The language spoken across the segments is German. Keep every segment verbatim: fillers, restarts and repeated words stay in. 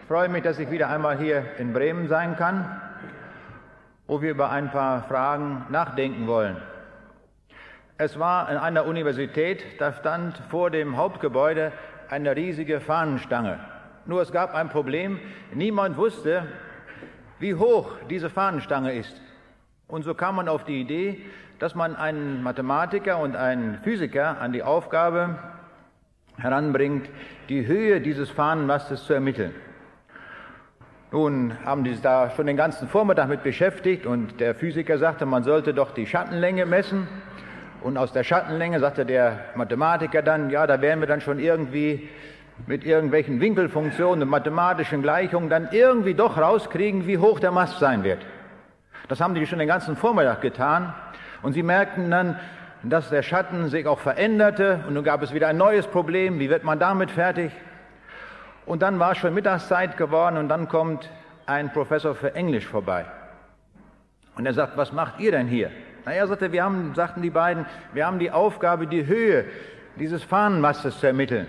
Ich freue mich, dass ich wieder einmal hier in Bremen sein kann, wo wir über ein paar Fragen nachdenken wollen. Es war in einer Universität, da stand vor dem Hauptgebäude eine riesige Fahnenstange. Nur es gab ein Problem, niemand wusste, wie hoch diese Fahnenstange ist. Und so kam man auf die Idee, dass man einen Mathematiker und einen Physiker an die Aufgabe heranbringt, die Höhe dieses Fahnenmastes zu ermitteln. Nun haben die sich da schon den ganzen Vormittag mit beschäftigt und der Physiker sagte, man sollte doch die Schattenlänge messen. Und aus der Schattenlänge sagte der Mathematiker dann, ja, da werden wir dann schon irgendwie mit irgendwelchen Winkelfunktionen und mathematischen Gleichungen dann irgendwie doch rauskriegen, wie hoch der Mast sein wird. Das haben die schon den ganzen Vormittag getan und sie merkten dann, dass der Schatten sich auch veränderte und nun gab es wieder ein neues Problem, wie wird man damit fertig? Und dann war es schon Mittagszeit geworden und dann kommt ein Professor für Englisch vorbei. Und er sagt, was macht ihr denn hier? Na, er sagte, wir haben, sagten die beiden, wir haben die Aufgabe, die Höhe dieses Fahnenmastes zu ermitteln.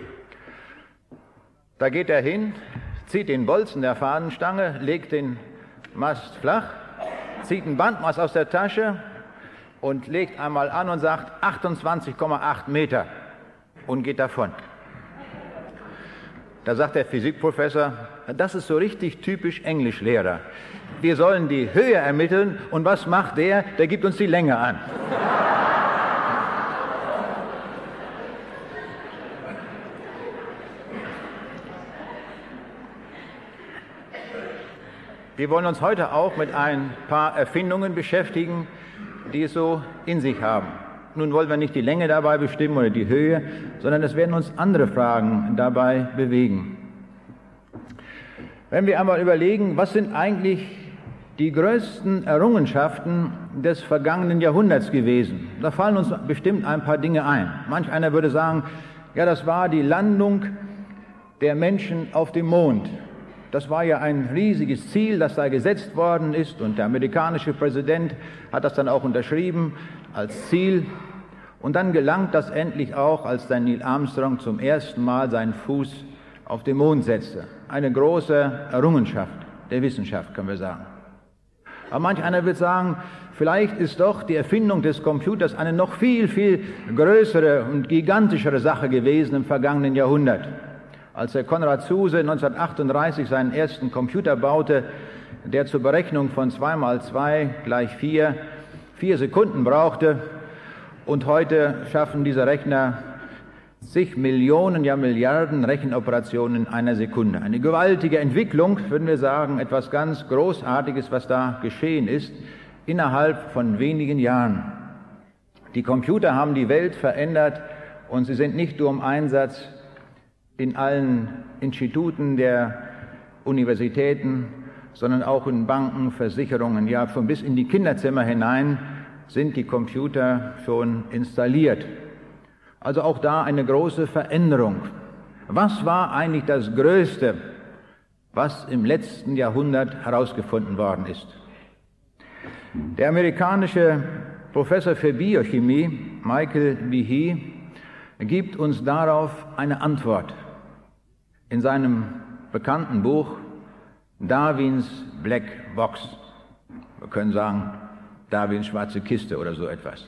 Da geht er hin, zieht den Bolzen der Fahnenstange, legt den Mast flach, zieht ein Bandmaß aus der Tasche und legt einmal an und sagt achtundzwanzig Komma acht Meter und geht davon. Da sagt der Physikprofessor, das ist so richtig typisch Englischlehrer. Wir sollen die Höhe ermitteln und was macht der? Der gibt uns die Länge an. Wir wollen uns heute auch mit ein paar Erfindungen beschäftigen, die es so in sich haben. Nun wollen wir nicht die Länge dabei bestimmen oder die Höhe, sondern es werden uns andere Fragen dabei bewegen. Wenn wir einmal überlegen, was sind eigentlich die größten Errungenschaften des vergangenen Jahrhunderts gewesen, da fallen uns bestimmt ein paar Dinge ein. Manch einer würde sagen, ja, das war die Landung der Menschen auf dem Mond. Das war ja ein riesiges Ziel, das da gesetzt worden ist und der amerikanische Präsident hat das dann auch unterschrieben als Ziel. Und dann gelangt das endlich auch, als dann Neil Armstrong zum ersten Mal seinen Fuß auf den Mond setzte. Eine große Errungenschaft der Wissenschaft, können wir sagen. Aber manch einer wird sagen, vielleicht ist doch die Erfindung des Computers eine noch viel, viel größere und gigantischere Sache gewesen im vergangenen Jahrhundert. Als der Konrad Zuse neunzehnhundertachtunddreißig seinen ersten Computer baute, der zur Berechnung von zwei mal zwei gleich vier, vier Sekunden brauchte, und heute schaffen diese Rechner zig Millionen, ja Milliarden Rechenoperationen in einer Sekunde. Eine gewaltige Entwicklung, würden wir sagen, etwas ganz Großartiges, was da geschehen ist, innerhalb von wenigen Jahren. Die Computer haben die Welt verändert und sie sind nicht nur im Einsatz in allen Instituten der Universitäten, sondern auch in Banken, Versicherungen, ja schon bis in die Kinderzimmer hinein sind die Computer schon installiert. Also auch da eine große Veränderung. Was war eigentlich das Größte, was im letzten Jahrhundert herausgefunden worden ist? Der amerikanische Professor für Biochemie, Michael Behe, gibt uns darauf eine Antwort in seinem bekannten Buch Darwins Black Box. Wir können sagen, Darwins schwarze Kiste oder so etwas.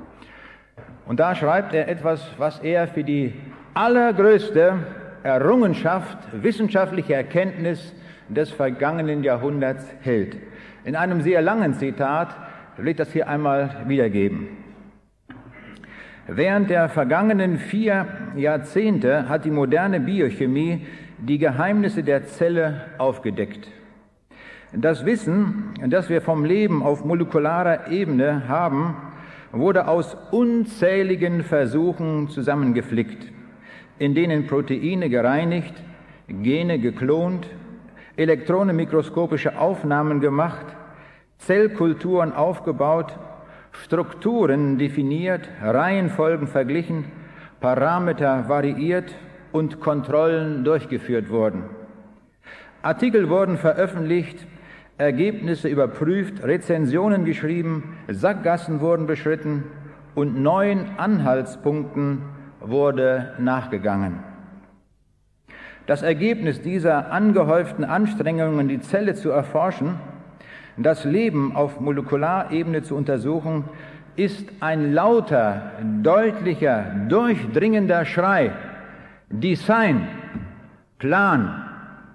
Und da schreibt er etwas, was er für die allergrößte Errungenschaft, wissenschaftliche Erkenntnis des vergangenen Jahrhunderts hält. In einem sehr langen Zitat will ich das hier einmal wiedergeben. Während der vergangenen vier Jahrzehnte hat die moderne Biochemie die Geheimnisse der Zelle aufgedeckt. Das Wissen, das wir vom Leben auf molekularer Ebene haben, wurde aus unzähligen Versuchen zusammengeflickt, in denen Proteine gereinigt, Gene geklont, elektronenmikroskopische Aufnahmen gemacht, Zellkulturen aufgebaut, Strukturen definiert, Reihenfolgen verglichen, Parameter variiert und Kontrollen durchgeführt wurden. Artikel wurden veröffentlicht, Ergebnisse überprüft, Rezensionen geschrieben, Sackgassen wurden beschritten und neuen Anhaltspunkten wurde nachgegangen. Das Ergebnis dieser angehäuften Anstrengungen, die Zelle zu erforschen, das Leben auf Molekularebene zu untersuchen, ist ein lauter, deutlicher, durchdringender Schrei. Design, Plan.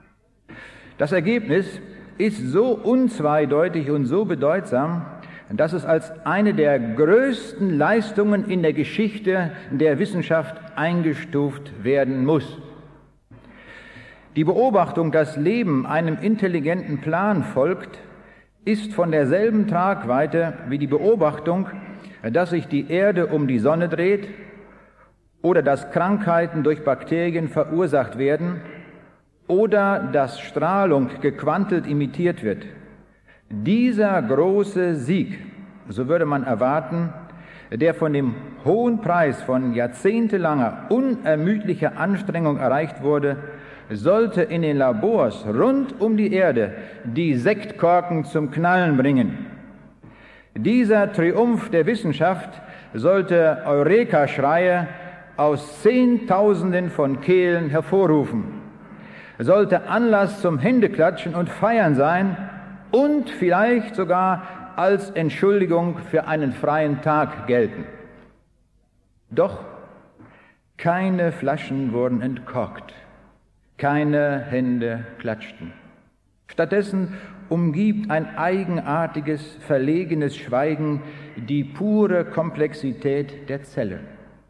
Das Ergebnis ist so unzweideutig und so bedeutsam, dass es als eine der größten Leistungen in der Geschichte der Wissenschaft eingestuft werden muss. Die Beobachtung, dass Leben einem intelligenten Plan folgt, ist von derselben Tragweite wie die Beobachtung, dass sich die Erde um die Sonne dreht oder dass Krankheiten durch Bakterien verursacht werden oder dass Strahlung gequantelt imitiert wird. Dieser große Sieg, so würde man erwarten, der von dem hohen Preis von jahrzehntelanger, unermüdlicher Anstrengung erreicht wurde, sollte in den Labors rund um die Erde die Sektkorken zum Knallen bringen. Dieser Triumph der Wissenschaft sollte Eureka-Schreie aus Zehntausenden von Kehlen hervorrufen, sollte Anlass zum Händeklatschen und Feiern sein und vielleicht sogar als Entschuldigung für einen freien Tag gelten. Doch keine Flaschen wurden entkorkt. Keine Hände klatschten. Stattdessen umgibt ein eigenartiges, verlegenes Schweigen die pure Komplexität der Zelle.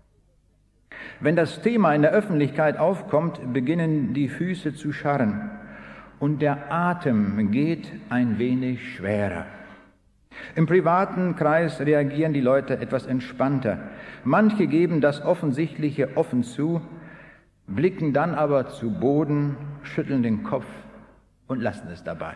Wenn das Thema in der Öffentlichkeit aufkommt, beginnen die Füße zu scharren und der Atem geht ein wenig schwerer. Im privaten Kreis reagieren die Leute etwas entspannter. Manche geben das Offensichtliche offen zu, blicken dann aber zu Boden, schütteln den Kopf und lassen es dabei.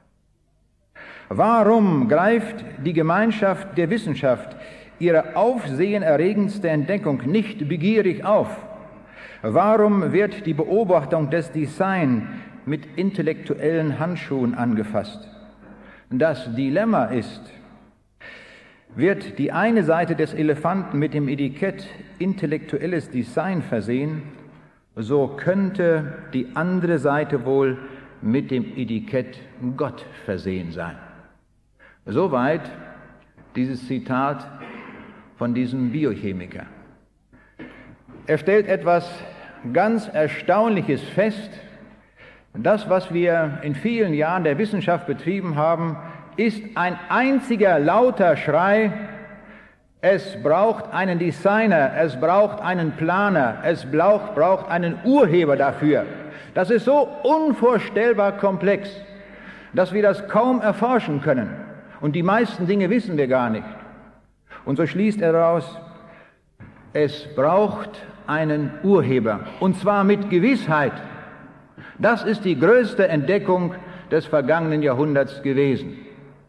Warum greift die Gemeinschaft der Wissenschaft ihre aufsehenerregendste Entdeckung nicht begierig auf? Warum wird die Beobachtung des Design mit intellektuellen Handschuhen angefasst? Das Dilemma ist, wird die eine Seite des Elefanten mit dem Etikett intellektuelles Design versehen, so könnte die andere Seite wohl mit dem Etikett Gott versehen sein. Soweit dieses Zitat von diesem Biochemiker. Er stellt etwas ganz Erstaunliches fest. Das, was wir in vielen Jahren der Wissenschaft betrieben haben, ist ein einziger lauter Schrei: Es braucht einen Designer, es braucht einen Planer, es braucht, braucht einen Urheber dafür. Das ist so unvorstellbar komplex, dass wir das kaum erforschen können. Und die meisten Dinge wissen wir gar nicht. Und so schließt er daraus, es braucht einen Urheber. Und zwar mit Gewissheit. Das ist die größte Entdeckung des vergangenen Jahrhunderts gewesen.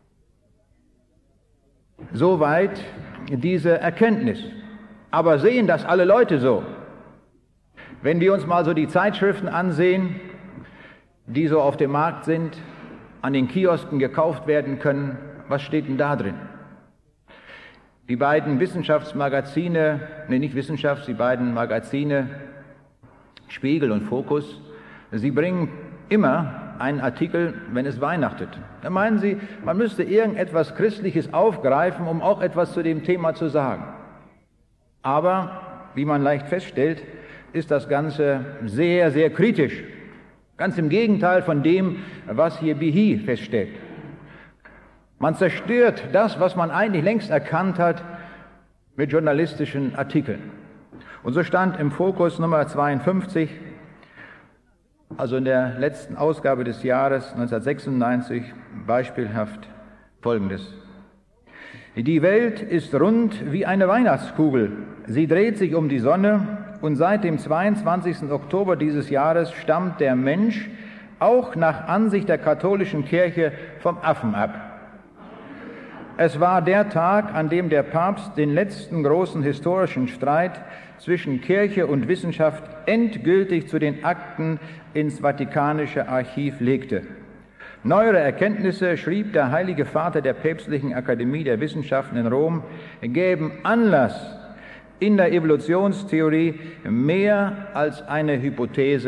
Soweit diese Erkenntnis. Aber sehen das alle Leute so? Wenn wir uns mal so die Zeitschriften ansehen, die so auf dem Markt sind, an den Kiosken gekauft werden können, was steht denn da drin? Die beiden Wissenschaftsmagazine, nee, nicht Wissenschafts, die beiden Magazine Spiegel und Focus, sie bringen immer einen Artikel, wenn es weihnachtet. Da meinen sie, man müsste irgendetwas Christliches aufgreifen, um auch etwas zu dem Thema zu sagen. Aber, wie man leicht feststellt, ist das Ganze sehr, sehr kritisch. Ganz im Gegenteil von dem, was hier Behe feststellt. Man zerstört das, was man eigentlich längst erkannt hat, mit journalistischen Artikeln. Und so stand im Fokus Nummer zweiundfünfzig, also in der letzten Ausgabe des Jahres neunzehnhundertsechsundneunzig, beispielhaft Folgendes. Die Welt ist rund wie eine Weihnachtskugel. Sie dreht sich um die Sonne und seit dem zweiundzwanzigsten Oktober dieses Jahres stammt der Mensch auch nach Ansicht der katholischen Kirche vom Affen ab. Es war der Tag, an dem der Papst den letzten großen historischen Streit zwischen Kirche und Wissenschaft endgültig zu den Akten ins Vatikanische Archiv legte. Neuere Erkenntnisse, schrieb der Heilige Vater der Päpstlichen Akademie der Wissenschaften in Rom, gäben Anlass, in der Evolutionstheorie mehr als eine Hypothese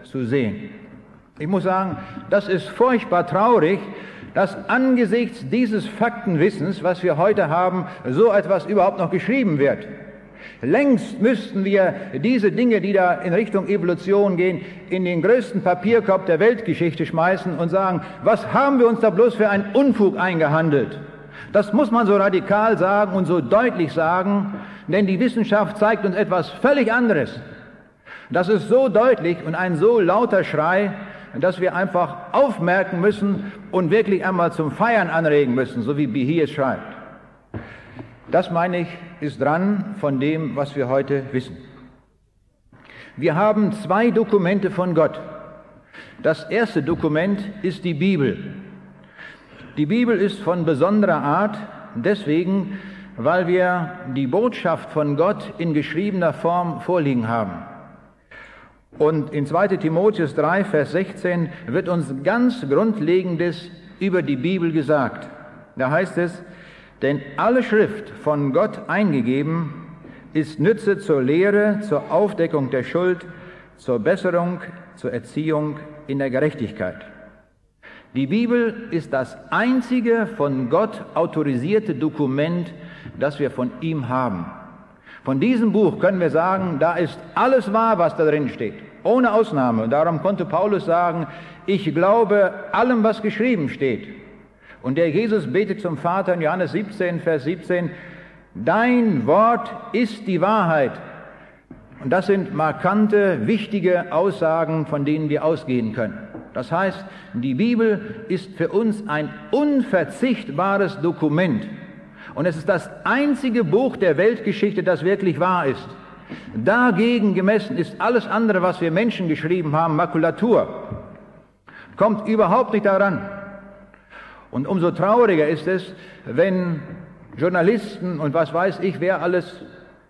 zu sehen. Ich muss sagen, das ist furchtbar traurig, dass angesichts dieses Faktenwissens, was wir heute haben, so etwas überhaupt noch geschrieben wird. Längst müssten wir diese Dinge, die da in Richtung Evolution gehen, in den größten Papierkorb der Weltgeschichte schmeißen und sagen, was haben wir uns da bloß für einen Unfug eingehandelt? Das muss man so radikal sagen und so deutlich sagen, denn die Wissenschaft zeigt uns etwas völlig anderes. Das ist so deutlich und ein so lauter Schrei, dass wir einfach aufmerken müssen und wirklich einmal zum Feiern anregen müssen, so wie Behe es schreibt. Das, meine ich, ist dran von dem, was wir heute wissen. Wir haben zwei Dokumente von Gott. Das erste Dokument ist die Bibel. Die Bibel ist von besonderer Art, deswegen, weil wir die Botschaft von Gott in geschriebener Form vorliegen haben. Und in zweiter Timotheus drei, Vers sechzehn wird uns ganz Grundlegendes über die Bibel gesagt. Da heißt es, denn alle Schrift von Gott eingegeben ist Nütze zur Lehre, zur Aufdeckung der Schuld, zur Besserung, zur Erziehung in der Gerechtigkeit. Die Bibel ist das einzige von Gott autorisierte Dokument, das wir von ihm haben. Von diesem Buch können wir sagen, da ist alles wahr, was da drin steht, ohne Ausnahme. Und darum konnte Paulus sagen, ich glaube allem, was geschrieben steht. Und der Jesus betet zum Vater in Johannes siebzehn, Vers siebzehn, dein Wort ist die Wahrheit. Und das sind markante, wichtige Aussagen, von denen wir ausgehen können. Das heißt, die Bibel ist für uns ein unverzichtbares Dokument. Und es ist das einzige Buch der Weltgeschichte, das wirklich wahr ist. Dagegen gemessen ist alles andere, was wir Menschen geschrieben haben, Makulatur. Kommt überhaupt nicht daran. Und umso trauriger ist es, wenn Journalisten und was weiß ich, wer alles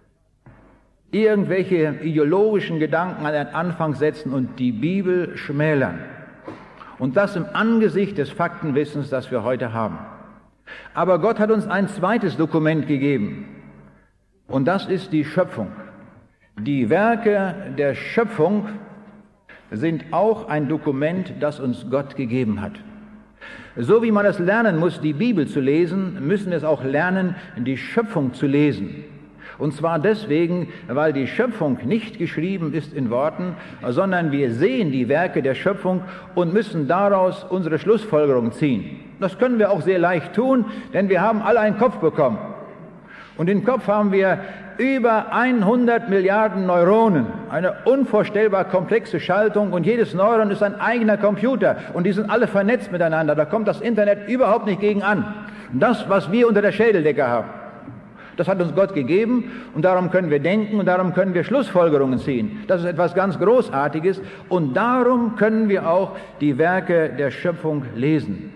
irgendwelche ideologischen Gedanken an den Anfang setzen und die Bibel schmälern. Und das im Angesicht des Faktenwissens, das wir heute haben. Aber Gott hat uns ein zweites Dokument gegeben. Und das ist die Schöpfung. Die Werke der Schöpfung sind auch ein Dokument, das uns Gott gegeben hat. So wie man es lernen muss, die Bibel zu lesen, müssen wir es auch lernen, die Schöpfung zu lesen. Und zwar deswegen, weil die Schöpfung nicht geschrieben ist in Worten, sondern wir sehen die Werke der Schöpfung und müssen daraus unsere Schlussfolgerung ziehen. Das können wir auch sehr leicht tun, denn wir haben alle einen Kopf bekommen. Und im Kopf haben wir über hundert Milliarden Neuronen, eine unvorstellbar komplexe Schaltung, und jedes Neuron ist ein eigener Computer und die sind alle vernetzt miteinander. Da kommt das Internet überhaupt nicht gegen an. Das, was wir unter der Schädeldecke haben, das hat uns Gott gegeben und darum können wir denken und darum können wir Schlussfolgerungen ziehen. Das ist etwas ganz Großartiges und darum können wir auch die Werke der Schöpfung lesen.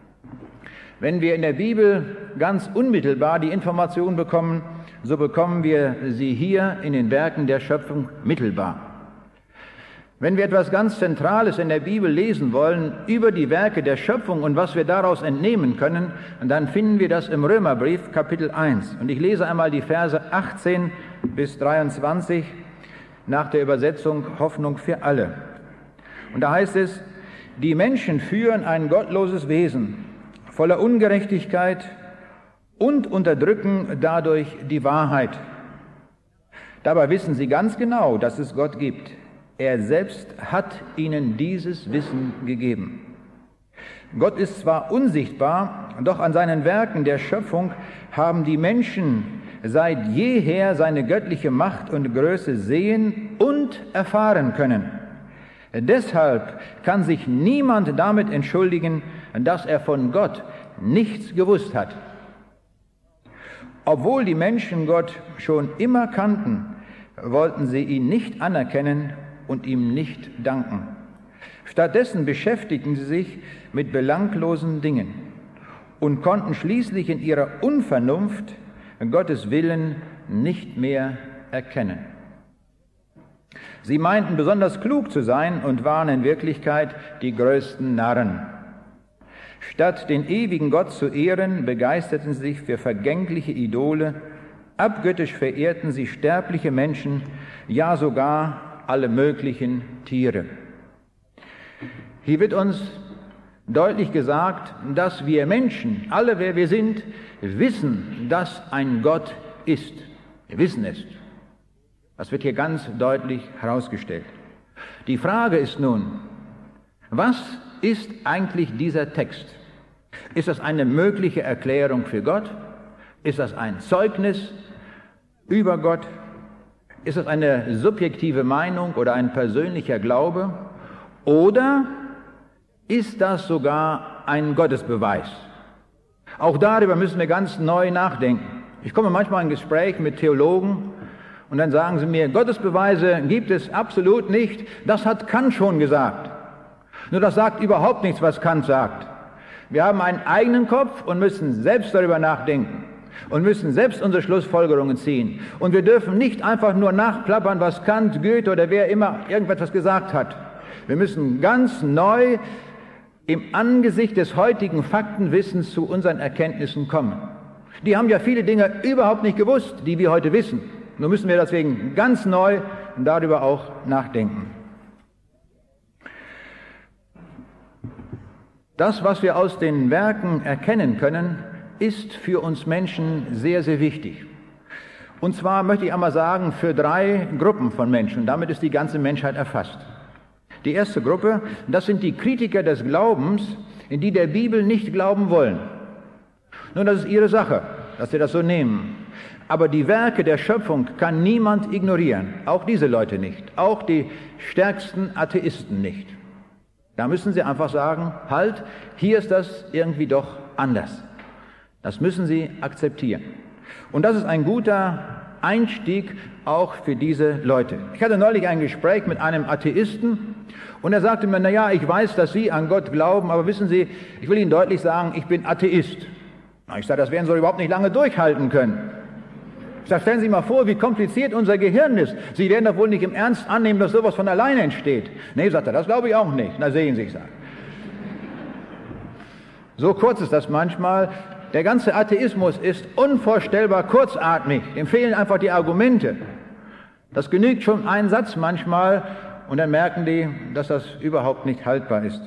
Wenn wir in der Bibel ganz unmittelbar die Information bekommen, so bekommen wir sie hier in den Werken der Schöpfung mittelbar. Wenn wir etwas ganz Zentrales in der Bibel lesen wollen über die Werke der Schöpfung und was wir daraus entnehmen können, dann finden wir das im Römerbrief Kapitel eins. Und ich lese einmal die Verse achtzehn bis dreiundzwanzig nach der Übersetzung Hoffnung für alle. Und da heißt es, die Menschen führen ein gottloses Wesen voller Ungerechtigkeit und unterdrücken dadurch die Wahrheit. Dabei wissen sie ganz genau, dass es Gott gibt. Er selbst hat ihnen dieses Wissen gegeben. Gott ist zwar unsichtbar, doch an seinen Werken der Schöpfung haben die Menschen seit jeher seine göttliche Macht und Größe sehen und erfahren können. Deshalb kann sich niemand damit entschuldigen, dass er von Gott nichts gewusst hat. Obwohl die Menschen Gott schon immer kannten, wollten sie ihn nicht anerkennen und ihm nicht danken. Stattdessen beschäftigten sie sich mit belanglosen Dingen und konnten schließlich in ihrer Unvernunft Gottes Willen nicht mehr erkennen. Sie meinten besonders klug zu sein und waren in Wirklichkeit die größten Narren. Statt den ewigen Gott zu ehren, begeisterten sie sich für vergängliche Idole, abgöttisch verehrten sie sterbliche Menschen, ja sogar alle möglichen Tiere. Hier wird uns deutlich gesagt, dass wir Menschen, alle wer wir sind, wissen, dass ein Gott ist. Wir wissen es. Das wird hier ganz deutlich herausgestellt. Die Frage ist nun, was ist eigentlich dieser Text? Ist das eine mögliche Erklärung für Gott? Ist das ein Zeugnis über Gott? Ist das eine subjektive Meinung oder ein persönlicher Glaube? Oder ist das sogar ein Gottesbeweis? Auch darüber müssen wir ganz neu nachdenken. Ich komme manchmal in Gespräch mit Theologen und dann sagen sie mir, Gottesbeweise gibt es absolut nicht, das hat Kant schon gesagt. Nur das sagt überhaupt nichts, was Kant sagt. Wir haben einen eigenen Kopf und müssen selbst darüber nachdenken und müssen selbst unsere Schlussfolgerungen ziehen. Und wir dürfen nicht einfach nur nachplappern, was Kant, Goethe oder wer immer irgendetwas gesagt hat. Wir müssen ganz neu im Angesicht des heutigen Faktenwissens zu unseren Erkenntnissen kommen. Die haben ja viele Dinge überhaupt nicht gewusst, die wir heute wissen. Nur müssen wir deswegen ganz neu darüber auch nachdenken. Das, was wir aus den Werken erkennen können, ist für uns Menschen sehr, sehr wichtig. Und zwar möchte ich einmal sagen, für drei Gruppen von Menschen. Damit ist die ganze Menschheit erfasst. Die erste Gruppe, das sind die Kritiker des Glaubens, in die der Bibel nicht glauben wollen. Nun, das ist ihre Sache, dass sie das so nehmen. Aber die Werke der Schöpfung kann niemand ignorieren. Auch diese Leute nicht. Auch die stärksten Atheisten nicht. Da müssen sie einfach sagen, halt, hier ist das irgendwie doch anders. Das müssen sie akzeptieren. Und das ist ein guter Einstieg auch für diese Leute. Ich hatte neulich ein Gespräch mit einem Atheisten und er sagte mir, na ja, ich weiß, dass Sie an Gott glauben, aber wissen Sie, ich will Ihnen deutlich sagen, ich bin Atheist. Ich sage, das werden Sie überhaupt nicht lange durchhalten können. Ich sage, stellen Sie sich mal vor, wie kompliziert unser Gehirn ist. Sie werden doch wohl nicht im Ernst annehmen, dass sowas von alleine entsteht. Nee, sagt er, das glaube ich auch nicht. Na, sehen Sie, ich sage. So kurz ist das manchmal. Der ganze Atheismus ist unvorstellbar kurzatmig. Dem fehlen einfach die Argumente. Das genügt schon ein Satz manchmal und dann merken die, dass das überhaupt nicht haltbar ist.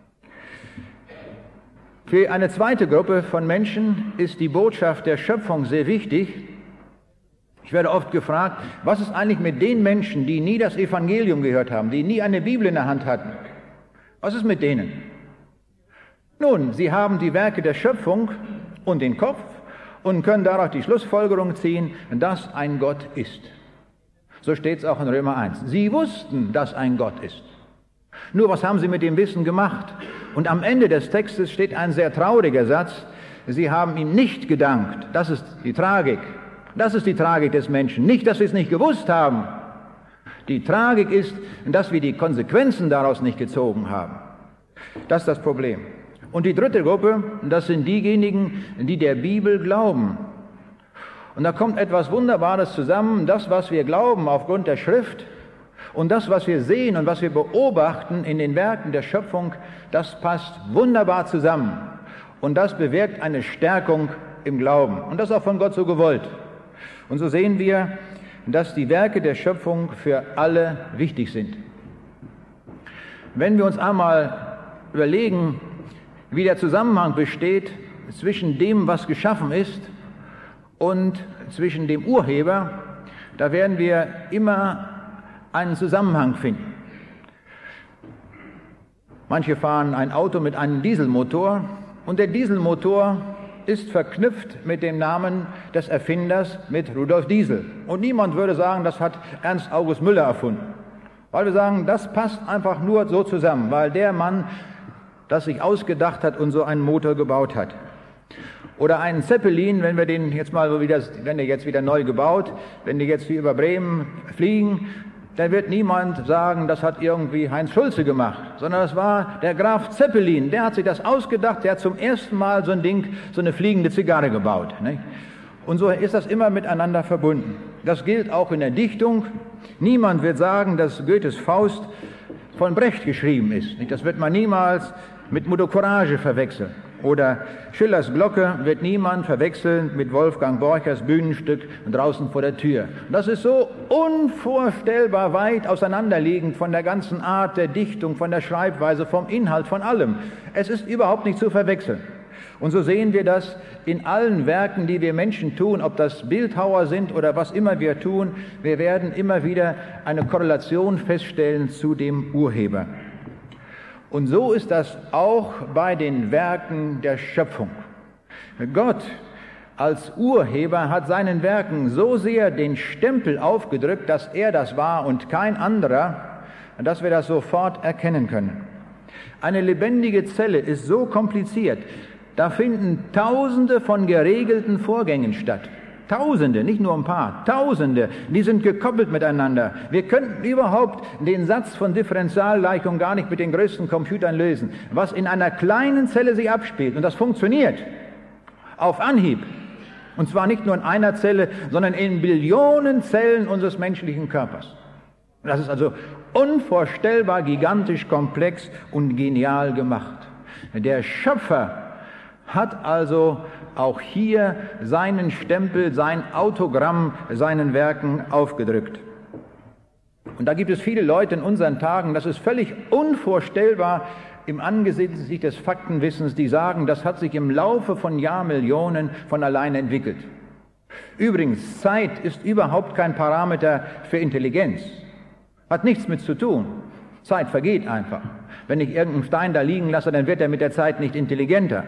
Für eine zweite Gruppe von Menschen ist die Botschaft der Schöpfung sehr wichtig. Ich werde oft gefragt, was ist eigentlich mit den Menschen, die nie das Evangelium gehört haben, die nie eine Bibel in der Hand hatten? Was ist mit denen? Nun, sie haben die Werke der Schöpfung und den Kopf und können daraus die Schlussfolgerung ziehen, dass ein Gott ist. So steht es auch in Römer eins. Sie wussten, dass ein Gott ist. Nur was haben sie mit dem Wissen gemacht? Und am Ende des Textes steht ein sehr trauriger Satz. Sie haben ihm nicht gedankt. Das ist die Tragik. Das ist die Tragik des Menschen. Nicht, dass sie es nicht gewusst haben. Die Tragik ist, dass wir die Konsequenzen daraus nicht gezogen haben. Das ist das Problem. Und die dritte Gruppe, das sind diejenigen, die der Bibel glauben. Und da kommt etwas Wunderbares zusammen. Das, was wir glauben aufgrund der Schrift und das, was wir sehen und was wir beobachten in den Werken der Schöpfung, das passt wunderbar zusammen. Und das bewirkt eine Stärkung im Glauben. Und das ist auch von Gott so gewollt. Und so sehen wir, dass die Werke der Schöpfung für alle wichtig sind. Wenn wir uns einmal überlegen, wie der Zusammenhang besteht zwischen dem, was geschaffen ist, und zwischen dem Urheber, da werden wir immer einen Zusammenhang finden. Manche fahren ein Auto mit einem Dieselmotor und der Dieselmotor ist verknüpft mit dem Namen des Erfinders, mit Rudolf Diesel. Und niemand würde sagen, das hat Ernst August Müller erfunden. Weil wir sagen, das passt einfach nur so zusammen, weil der Mann das sich ausgedacht hat und so einen Motor gebaut hat. Oder einen Zeppelin, wenn wir den jetzt mal wieder, wenn der jetzt wieder neu gebaut, wenn die jetzt hier über Bremen fliegen, dann wird niemand sagen, das hat irgendwie Heinz Schulze gemacht, sondern das war der Graf Zeppelin, der hat sich das ausgedacht, der hat zum ersten Mal so ein Ding, so eine fliegende Zigarre gebaut. Nicht? Und so ist das immer miteinander verbunden. Das gilt auch in der Dichtung. Niemand wird sagen, dass Goethes Faust von Brecht geschrieben ist. Nicht? Das wird man niemals mit Mutter Courage verwechseln. Oder Schillers Glocke wird niemand verwechseln mit Wolfgang Borchers Bühnenstück draußen vor der Tür. Das ist so unvorstellbar weit auseinanderliegend von der ganzen Art der Dichtung, von der Schreibweise, vom Inhalt, von allem. Es ist überhaupt nicht zu verwechseln. Und so sehen wir das in allen Werken, die wir Menschen tun, ob das Bildhauer sind oder was immer wir tun. Wir werden immer wieder eine Korrelation feststellen zu dem Urheber. Und so ist das auch bei den Werken der Schöpfung. Gott als Urheber hat seinen Werken so sehr den Stempel aufgedrückt, dass er das war und kein anderer, dass wir das sofort erkennen können. Eine lebendige Zelle ist so kompliziert, da finden Tausende von geregelten Vorgängen statt. Tausende, nicht nur ein paar, Tausende, die sind gekoppelt miteinander. Wir könnten überhaupt den Satz von Differentialgleichung gar nicht mit den größten Computern lösen, was in einer kleinen Zelle sich abspielt. Und das funktioniert auf Anhieb. Und zwar nicht nur in einer Zelle, sondern in Billionen Zellen unseres menschlichen Körpers. Das ist also unvorstellbar gigantisch komplex und genial gemacht. Der Schöpfer hat also auch hier seinen Stempel, sein Autogramm seinen Werken aufgedrückt. Und da gibt es viele Leute in unseren Tagen, das ist völlig unvorstellbar im Angesicht des Faktenwissens, die sagen, das hat sich im Laufe von Jahrmillionen von alleine entwickelt. Übrigens, Zeit ist überhaupt kein Parameter für Intelligenz. Hat nichts mit zu tun. Zeit vergeht einfach. Wenn ich irgendeinen Stein da liegen lasse, dann wird er mit der Zeit nicht intelligenter.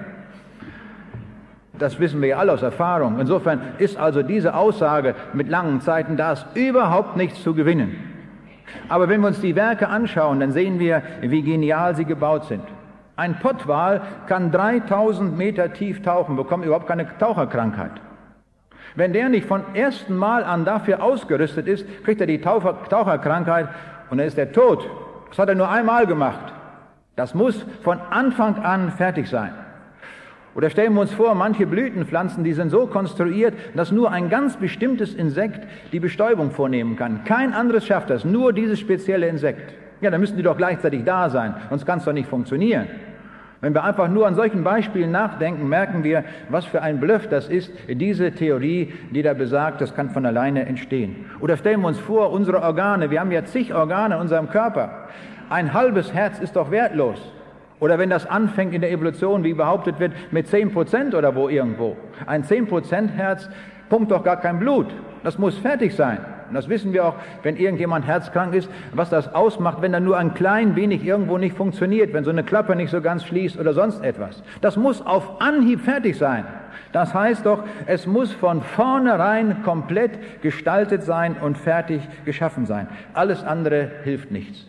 Das wissen wir ja alle aus Erfahrung. Insofern ist also diese Aussage mit langen Zeiten, da ist überhaupt nichts zu gewinnen. Aber wenn wir uns die Werke anschauen, dann sehen wir, wie genial sie gebaut sind. Ein Pottwal kann dreitausend Meter tief tauchen, bekommt überhaupt keine Taucherkrankheit. Wenn der nicht von ersten Mal an dafür ausgerüstet ist, kriegt er die Taucher, Taucherkrankheit und dann ist er tot. Das hat er nur einmal gemacht. Das muss von Anfang an fertig sein. Oder stellen wir uns vor, manche Blütenpflanzen, die sind so konstruiert, dass nur ein ganz bestimmtes Insekt die Bestäubung vornehmen kann. Kein anderes schafft das, nur dieses spezielle Insekt. Ja, dann müssen die doch gleichzeitig da sein, sonst kann es doch nicht funktionieren. Wenn wir einfach nur an solchen Beispielen nachdenken, merken wir, was für ein Bluff das ist, diese Theorie, die da besagt, das kann von alleine entstehen. Oder stellen wir uns vor, unsere Organe, wir haben ja zig Organe in unserem Körper. Ein halbes Herz ist doch wertlos. Oder wenn das anfängt in der Evolution, wie behauptet wird, mit zehn Prozent oder wo irgendwo. Ein zehn Prozent Herz pumpt doch gar kein Blut. Das muss fertig sein. Und das wissen wir auch, wenn irgendjemand herzkrank ist, was das ausmacht, wenn dann nur ein klein wenig irgendwo nicht funktioniert, wenn so eine Klappe nicht so ganz schließt oder sonst etwas. Das muss auf Anhieb fertig sein. Das heißt doch, es muss von vornherein komplett gestaltet sein und fertig geschaffen sein. Alles andere hilft nichts.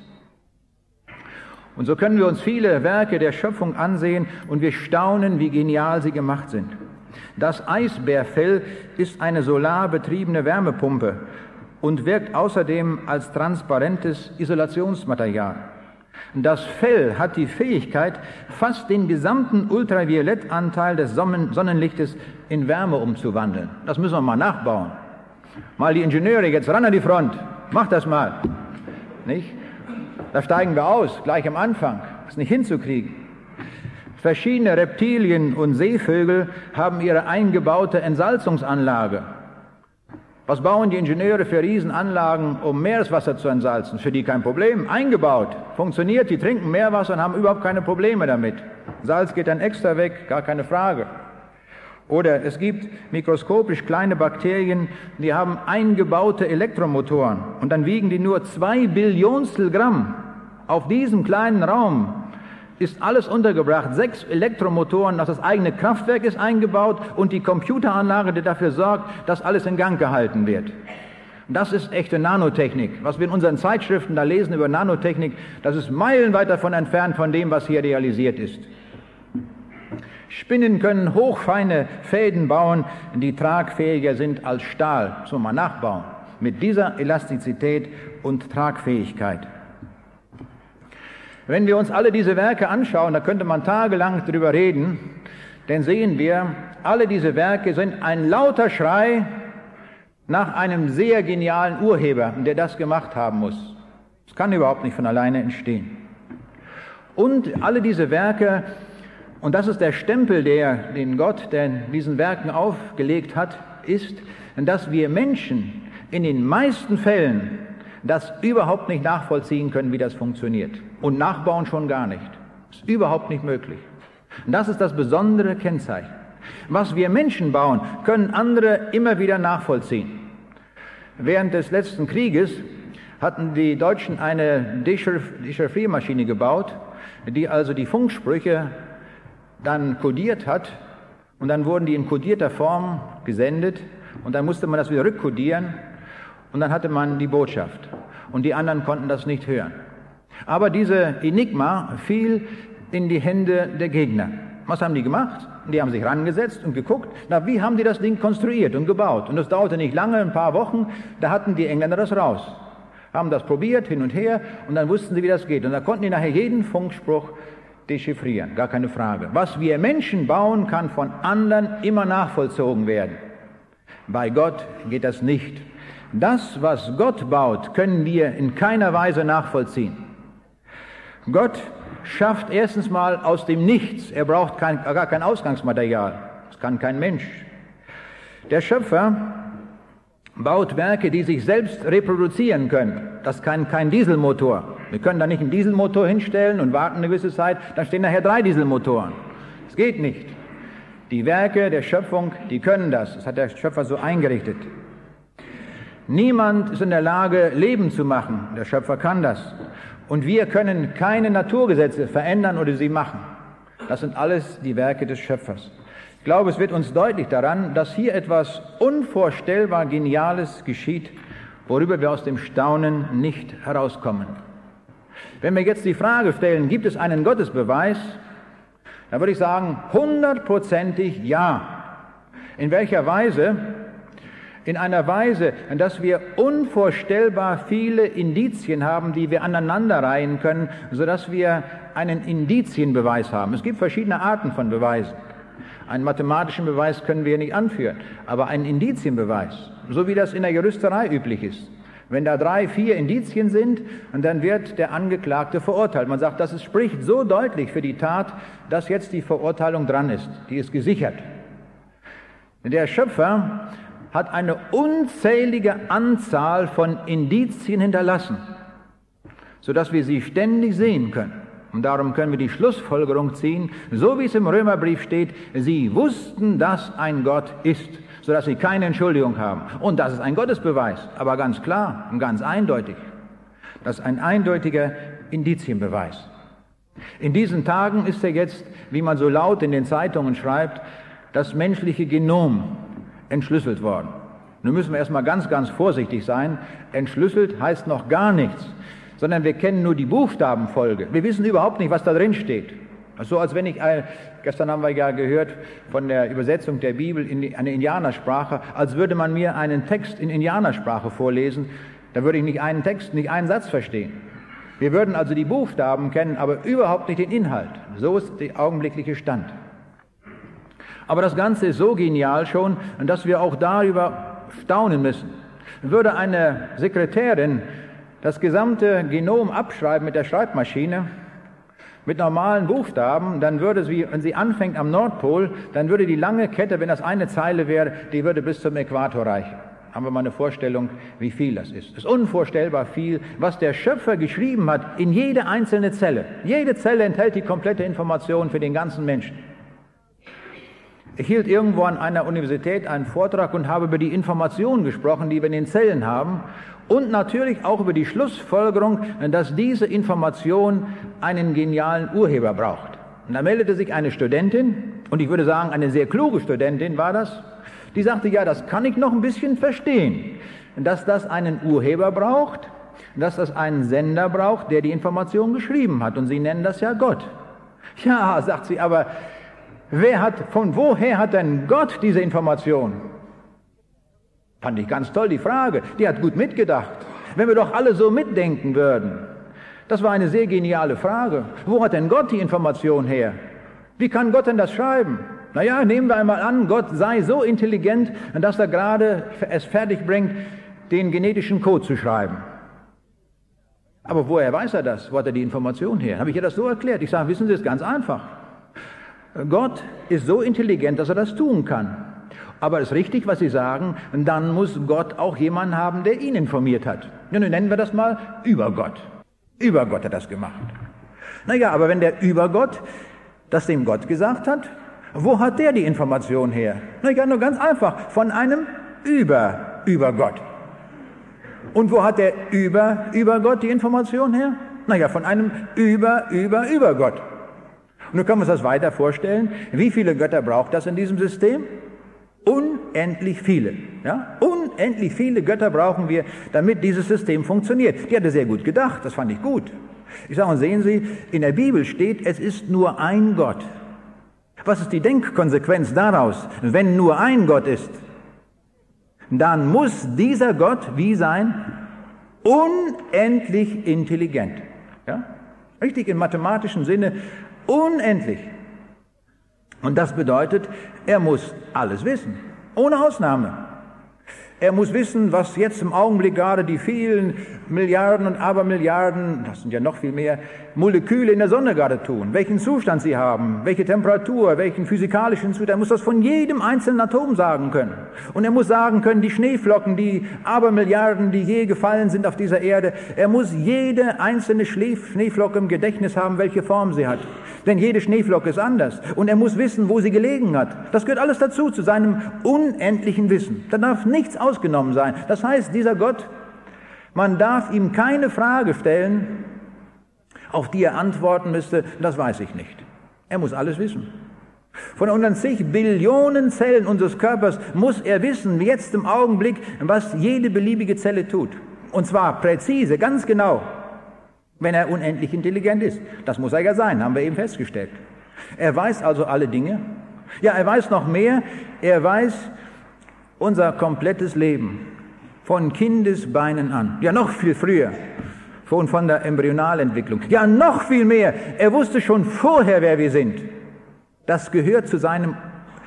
Und so können wir uns viele Werke der Schöpfung ansehen und wir staunen, wie genial sie gemacht sind. Das Eisbärfell ist eine solarbetriebene Wärmepumpe und wirkt außerdem als transparentes Isolationsmaterial. Das Fell hat die Fähigkeit, fast den gesamten Ultraviolettanteil des Sonnenlichtes in Wärme umzuwandeln. Das müssen wir mal nachbauen. Mal die Ingenieure, jetzt ran an die Front, macht das mal. Nicht? Da steigen wir aus, gleich am Anfang. Das ist nicht hinzukriegen. Verschiedene Reptilien und Seevögel haben ihre eingebaute Entsalzungsanlage. Was bauen die Ingenieure für Riesenanlagen, um Meereswasser zu entsalzen? Für die kein Problem. Eingebaut. Funktioniert. Die trinken Meerwasser und haben überhaupt keine Probleme damit. Salz geht dann extra weg, gar keine Frage. Oder es gibt mikroskopisch kleine Bakterien, die haben eingebaute Elektromotoren und dann wiegen die nur zwei Billionstel Gramm. Auf diesem kleinen Raum ist alles untergebracht. Sechs Elektromotoren, das eigene Kraftwerk ist eingebaut und die Computeranlage, die dafür sorgt, dass alles in Gang gehalten wird. Das ist echte Nanotechnik. Was wir in unseren Zeitschriften da lesen über Nanotechnik, das ist meilenweit davon entfernt von dem, was hier realisiert ist. Spinnen können hochfeine Fäden bauen, die tragfähiger sind als Stahl. Das muss man nachbauen. Mit dieser Elastizität und Tragfähigkeit. Wenn wir uns alle diese Werke anschauen, da könnte man tagelang drüber reden, dann sehen wir, alle diese Werke sind ein lauter Schrei nach einem sehr genialen Urheber, der das gemacht haben muss. Das kann überhaupt nicht von alleine entstehen. Und alle diese Werke Und das ist der Stempel, der, den Gott, der in diesen Werken aufgelegt hat, ist, dass wir Menschen in den meisten Fällen das überhaupt nicht nachvollziehen können, wie das funktioniert. Und nachbauen schon gar nicht. Das ist überhaupt nicht möglich. Und das ist das besondere Kennzeichen. Was wir Menschen bauen, können andere immer wieder nachvollziehen. Während des letzten Krieges hatten die Deutschen eine Dechiffriermaschine gebaut, die also die Funksprüche dann kodiert hat, und dann wurden die in kodierter Form gesendet und dann musste man das wieder rückkodieren und dann hatte man die Botschaft und die anderen konnten das nicht hören. Aber diese Enigma fiel in die Hände der Gegner. Was haben die gemacht? Die haben sich rangesetzt und geguckt, na, wie haben die das Ding konstruiert und gebaut? Und das dauerte nicht lange, ein paar Wochen, da hatten die Engländer das raus. Haben das probiert, hin und her, und dann wussten sie, wie das geht. Und da konnten die nachher jeden Funkspruch dechiffrieren, gar keine Frage. Was wir Menschen bauen, kann von anderen immer nachvollzogen werden. Bei Gott geht das nicht. Das, was Gott baut, können wir in keiner Weise nachvollziehen. Gott schafft erstens mal aus dem Nichts. Er braucht kein, gar kein Ausgangsmaterial. Das kann kein Mensch. Der Schöpfer baut Werke, die sich selbst reproduzieren können. Das kann kein Dieselmotor. Wir können da nicht einen Dieselmotor hinstellen und warten eine gewisse Zeit, dann stehen nachher drei Dieselmotoren. Das geht nicht. Die Werke der Schöpfung, die können das. Das hat der Schöpfer so eingerichtet. Niemand ist in der Lage, Leben zu machen. Der Schöpfer kann das. Und wir können keine Naturgesetze verändern oder sie machen. Das sind alles die Werke des Schöpfers. Ich glaube, es wird uns deutlich daran, dass hier etwas unvorstellbar Geniales geschieht, worüber wir aus dem Staunen nicht herauskommen. Wenn wir jetzt die Frage stellen, gibt es einen Gottesbeweis, dann würde ich sagen, hundertprozentig ja. In welcher Weise? In einer Weise, dass wir unvorstellbar viele Indizien haben, die wir aneinanderreihen können, sodass wir einen Indizienbeweis haben. Es gibt verschiedene Arten von Beweisen. Einen mathematischen Beweis können wir nicht anführen, aber einen Indizienbeweis, so wie das in der Juristerei üblich ist. Wenn da drei, vier Indizien sind, und dann wird der Angeklagte verurteilt. Man sagt, das ist, spricht so deutlich für die Tat, dass jetzt die Verurteilung dran ist. Die ist gesichert. Der Schöpfer hat eine unzählige Anzahl von Indizien hinterlassen, sodass wir sie ständig sehen können. Und darum können wir die Schlussfolgerung ziehen, so wie es im Römerbrief steht, sie wussten, dass ein Gott ist, sodass sie keine Entschuldigung haben. Und das ist ein Gottesbeweis, aber ganz klar und ganz eindeutig. Das ist ein eindeutiger Indizienbeweis. In diesen Tagen ist ja jetzt, wie man so laut in den Zeitungen schreibt, das menschliche Genom entschlüsselt worden. Nun müssen wir erstmal ganz, ganz vorsichtig sein. Entschlüsselt heißt noch gar nichts, sondern wir kennen nur die Buchstabenfolge. Wir wissen überhaupt nicht, was da drin steht. So als wenn ich, äh, gestern haben wir ja gehört von der Übersetzung der Bibel in die, eine Indianersprache, als würde man mir einen Text in Indianersprache vorlesen, da würde ich nicht einen Text, nicht einen Satz verstehen. Wir würden also die Buchstaben kennen, aber überhaupt nicht den Inhalt. So ist der augenblickliche Stand. Aber das Ganze ist so genial schon, dass wir auch darüber staunen müssen. Würde eine Sekretärin das gesamte Genom abschreiben mit der Schreibmaschine, mit normalen Buchstaben, dann würde sie, wenn sie anfängt am Nordpol, dann würde die lange Kette, wenn das eine Zeile wäre, die würde bis zum Äquator reichen. Haben wir mal eine Vorstellung, wie viel das ist. Es ist unvorstellbar viel, was der Schöpfer geschrieben hat in jede einzelne Zelle. Jede Zelle enthält die komplette Information für den ganzen Menschen. Ich hielt irgendwo an einer Universität einen Vortrag und habe über die Informationen gesprochen, die wir in den Zellen haben, und natürlich auch über die Schlussfolgerung, dass diese Information einen genialen Urheber braucht. Und da meldete sich eine Studentin, und ich würde sagen, eine sehr kluge Studentin war das, die sagte, ja, das kann ich noch ein bisschen verstehen, dass das einen Urheber braucht, dass das einen Sender braucht, der die Information geschrieben hat, und Sie nennen das ja Gott. Ja, sagt sie, aber wer hat, von woher hat denn Gott diese Information? Fand ich ganz toll, die Frage. Die hat gut mitgedacht. Wenn wir doch alle so mitdenken würden. Das war eine sehr geniale Frage. Wo hat denn Gott die Information her? Wie kann Gott denn das schreiben? Naja, nehmen wir einmal an, Gott sei so intelligent, dass er gerade es fertig bringt, den genetischen Code zu schreiben. Aber woher weiß er das? Wo hat er die Information her? Habe ich ihr das so erklärt? Ich sage, wissen Sie, es ist ganz einfach. Gott ist so intelligent, dass er das tun kann. Aber es ist richtig, was Sie sagen, dann muss Gott auch jemanden haben, der ihn informiert hat. Ja, nun nennen wir das mal Übergott. Übergott hat das gemacht. Naja, aber wenn der Übergott das dem Gott gesagt hat, wo hat der die Information her? Naja, nur ganz einfach, von einem Über, Übergott. Und wo hat der Über, Übergott die Information her? Naja, von einem Über, Über, Übergott. Und nun können wir uns das weiter vorstellen. Wie viele Götter braucht das in diesem System? Unendlich viele. Ja? Unendlich viele Götter brauchen wir, damit dieses System funktioniert. Die hat er sehr gut gedacht, das fand ich gut. Ich sage, und sehen Sie, in der Bibel steht, es ist nur ein Gott. Was ist die Denkkonsequenz daraus? Wenn nur ein Gott ist, dann muss dieser Gott wie sein? Unendlich intelligent. Ja? Richtig im mathematischen Sinne, unendlich. Und das bedeutet, er muss alles wissen, ohne Ausnahme. Er muss wissen, was jetzt im Augenblick gerade die vielen Milliarden und Abermilliarden, das sind ja noch viel mehr, Moleküle in der Sonne gerade tun, welchen Zustand sie haben, welche Temperatur, welchen physikalischen Zustand. Er muss das von jedem einzelnen Atom sagen können. Und er muss sagen können, die Schneeflocken, die Abermilliarden, die je gefallen sind auf dieser Erde, er muss jede einzelne Schneeflocke im Gedächtnis haben, welche Form sie hat. Denn jede Schneeflocke ist anders. Und er muss wissen, wo sie gelegen hat. Das gehört alles dazu, zu seinem unendlichen Wissen. Da darf nichts ausgenommen sein. Das heißt, dieser Gott, man darf ihm keine Frage stellen, auf die er antworten müsste, das weiß ich nicht. Er muss alles wissen. Von unseren zig Billionen Zellen unseres Körpers muss er wissen, jetzt im Augenblick, was jede beliebige Zelle tut. Und zwar präzise, ganz genau, wenn er unendlich intelligent ist. Das muss er ja sein, haben wir eben festgestellt. Er weiß also alle Dinge. Ja, er weiß noch mehr. Er weiß unser komplettes Leben. Von Kindesbeinen an. Ja, noch viel früher. Schon von der Embryonalentwicklung. Ja, noch viel mehr. Er wusste schon vorher, wer wir sind. Das gehört zu seinem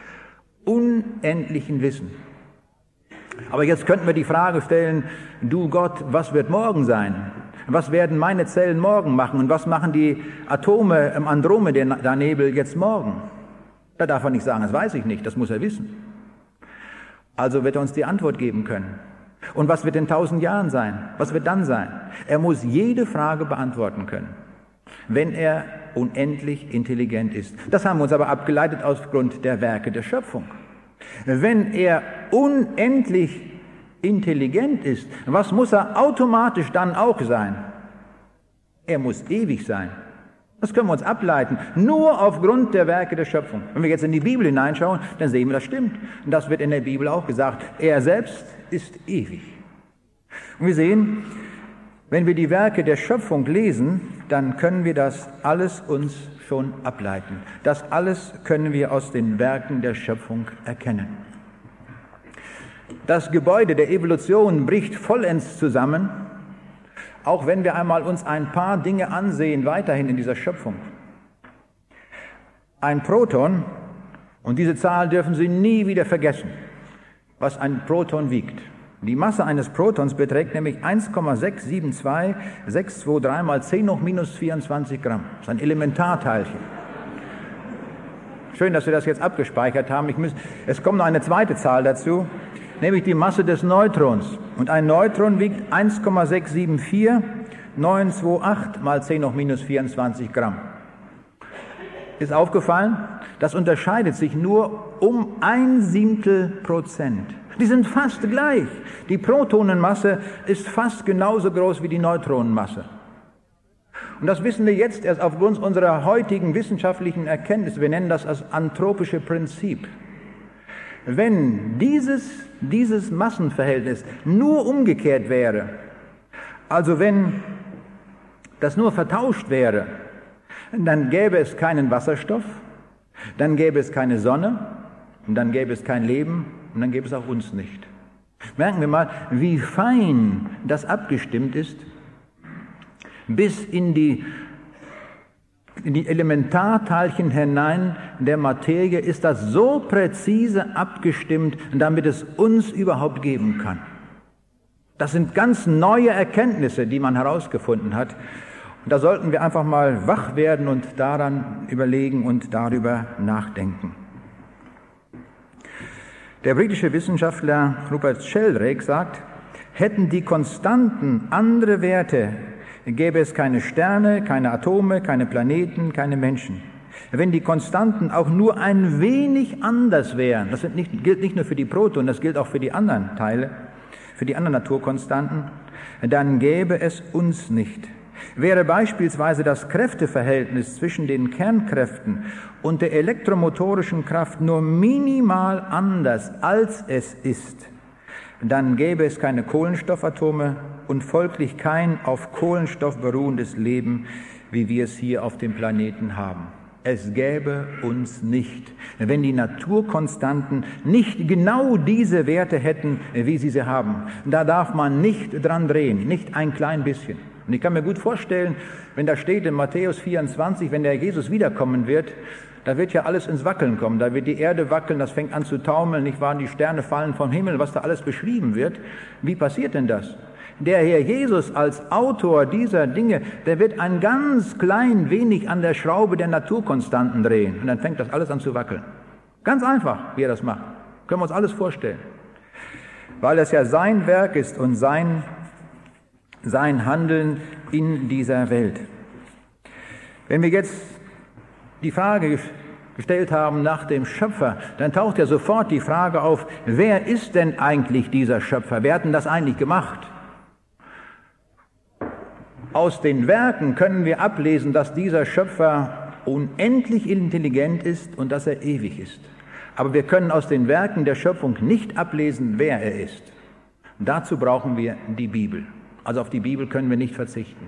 unendlichen Wissen. Aber jetzt könnten wir die Frage stellen, du Gott, was wird morgen sein? Was werden meine Zellen morgen machen? Und was machen die Atome im Andromeda-Nebel jetzt morgen? Da darf er nicht sagen, das weiß ich nicht, das muss er wissen. Also wird er uns die Antwort geben können. Und was wird in tausend Jahren sein? Was wird dann sein? Er muss jede Frage beantworten können, wenn er unendlich intelligent ist. Das haben wir uns aber abgeleitet aufgrund der Werke der Schöpfung. Wenn er unendlich intelligent ist, was muss er automatisch dann auch sein? Er muss ewig sein. Das können wir uns ableiten, nur aufgrund der Werke der Schöpfung. Wenn wir jetzt in die Bibel hineinschauen, dann sehen wir, das stimmt. Und das wird in der Bibel auch gesagt. Er selbst ist ewig. Und wir sehen, wenn wir die Werke der Schöpfung lesen, dann können wir das alles uns schon ableiten. Das alles können wir aus den Werken der Schöpfung erkennen. Das Gebäude der Evolution bricht vollends zusammen, auch wenn wir einmal uns ein paar Dinge ansehen, weiterhin in dieser Schöpfung. Ein Proton, und diese Zahl dürfen Sie nie wieder vergessen, was ein Proton wiegt. Die Masse eines Protons beträgt nämlich eins Komma sechs sieben zwei sechs zwei drei mal zehn hoch minus vierundzwanzig Gramm. Das ist ein Elementarteilchen. Schön, dass wir das jetzt abgespeichert haben. Ich muss, es kommt noch eine zweite Zahl dazu, nämlich die Masse des Neutrons. Und ein Neutron wiegt eins Komma sechs sieben vier neun zwei acht mal zehn hoch minus vierundzwanzig Gramm. Ist aufgefallen? Das unterscheidet sich nur um ein Siebtel Prozent. Die sind fast gleich. Die Protonenmasse ist fast genauso groß wie die Neutronenmasse. Und das wissen wir jetzt erst aufgrund unserer heutigen wissenschaftlichen Erkenntnisse. Wir nennen das als anthropische Prinzip. Wenn dieses, dieses Massenverhältnis nur umgekehrt wäre, also wenn das nur vertauscht wäre, dann gäbe es keinen Wasserstoff, dann gäbe es keine Sonne und dann gäbe es kein Leben und dann gäbe es auch uns nicht. Merken wir mal, wie fein das abgestimmt ist. Bis in die, in die Elementarteilchen hinein der Materie ist das so präzise abgestimmt, damit es uns überhaupt geben kann. Das sind ganz neue Erkenntnisse, die man herausgefunden hat. Und da sollten wir einfach mal wach werden und daran überlegen und darüber nachdenken. Der britische Wissenschaftler Rupert Sheldrake sagt, hätten die Konstanten andere Werte, gäbe es keine Sterne, keine Atome, keine Planeten, keine Menschen. Wenn die Konstanten auch nur ein wenig anders wären, das nicht, gilt nicht nur für die Protonen, das gilt auch für die anderen Teile, für die anderen Naturkonstanten, dann gäbe es uns nicht. Wäre beispielsweise das Kräfteverhältnis zwischen den Kernkräften und der elektromotorischen Kraft nur minimal anders, als es ist, dann gäbe es keine Kohlenstoffatome und folglich kein auf Kohlenstoff beruhendes Leben, wie wir es hier auf dem Planeten haben. Es gäbe uns nicht, wenn die Naturkonstanten nicht genau diese Werte hätten, wie sie sie haben. Da darf man nicht dran drehen, nicht ein klein bisschen. Und ich kann mir gut vorstellen, wenn da steht in Matthäus vierundzwanzig, wenn der Jesus wiederkommen wird, da wird ja alles ins Wackeln kommen, da wird die Erde wackeln, das fängt an zu taumeln, nicht wahr, die Sterne fallen vom Himmel, was da alles beschrieben wird. Wie passiert denn das? Der Herr Jesus als Autor dieser Dinge, der wird ein ganz klein wenig an der Schraube der Naturkonstanten drehen und dann fängt das alles an zu wackeln. Ganz einfach, wie er das macht. Können wir uns alles vorstellen. Weil es ja sein Werk ist und sein, sein Handeln in dieser Welt. Wenn wir jetzt die Frage gestellt haben nach dem Schöpfer, dann taucht ja sofort die Frage auf, wer ist denn eigentlich dieser Schöpfer? Wer hat denn das eigentlich gemacht? Aus den Werken können wir ablesen, dass dieser Schöpfer unendlich intelligent ist und dass er ewig ist. Aber wir können aus den Werken der Schöpfung nicht ablesen, wer er ist. Und dazu brauchen wir die Bibel. Also auf die Bibel können wir nicht verzichten.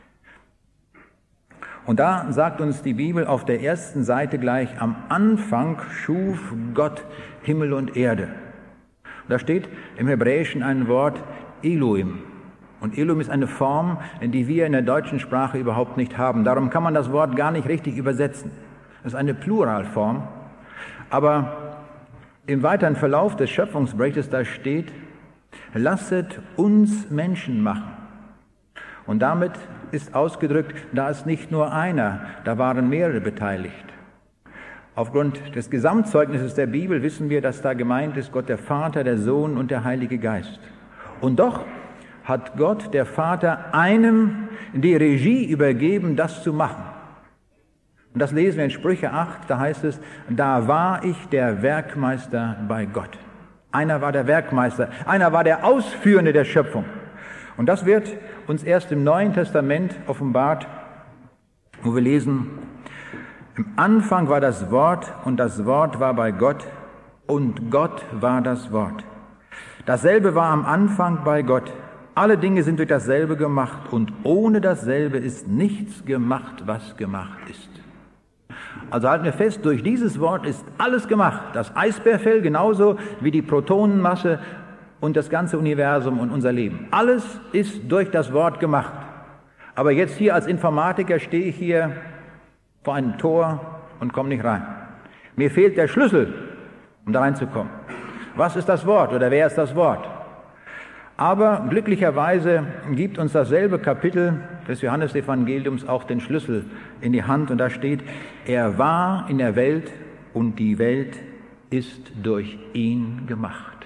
Und da sagt uns die Bibel auf der ersten Seite gleich, am Anfang schuf Gott Himmel und Erde. Und da steht im Hebräischen ein Wort Elohim. Und Elohim ist eine Form, die wir in der deutschen Sprache überhaupt nicht haben. Darum kann man das Wort gar nicht richtig übersetzen. Das ist eine Pluralform. Aber im weiteren Verlauf des Schöpfungsberichtes, da steht, lasset uns Menschen machen. Und damit ist ausgedrückt, da ist nicht nur einer, da waren mehrere beteiligt. Aufgrund des Gesamtzeugnisses der Bibel wissen wir, dass da gemeint ist Gott der Vater, der Sohn und der Heilige Geist. Und doch hat Gott, der Vater, einem die Regie übergeben, das zu machen. Und das lesen wir in Sprüche acht, da heißt es, da war ich der Werkmeister bei Gott. Einer war der Werkmeister, einer war der Ausführende der Schöpfung. Und das wird uns erst im Neuen Testament offenbart, wo wir lesen, im Anfang war das Wort und das Wort war bei Gott und Gott war das Wort. Dasselbe war am Anfang bei Gott. Alle Dinge sind durch dasselbe gemacht und ohne dasselbe ist nichts gemacht, was gemacht ist. Also halten wir fest, durch dieses Wort ist alles gemacht. Das Eisbärfell genauso wie die Protonenmasse und das ganze Universum und unser Leben. Alles ist durch das Wort gemacht. Aber jetzt hier als Informatiker stehe ich hier vor einem Tor und komme nicht rein. Mir fehlt der Schlüssel, um da reinzukommen. Was ist das Wort oder wer ist das Wort? Aber glücklicherweise gibt uns dasselbe Kapitel des Johannesevangeliums auch den Schlüssel in die Hand und da steht, er war in der Welt und die Welt ist durch ihn gemacht.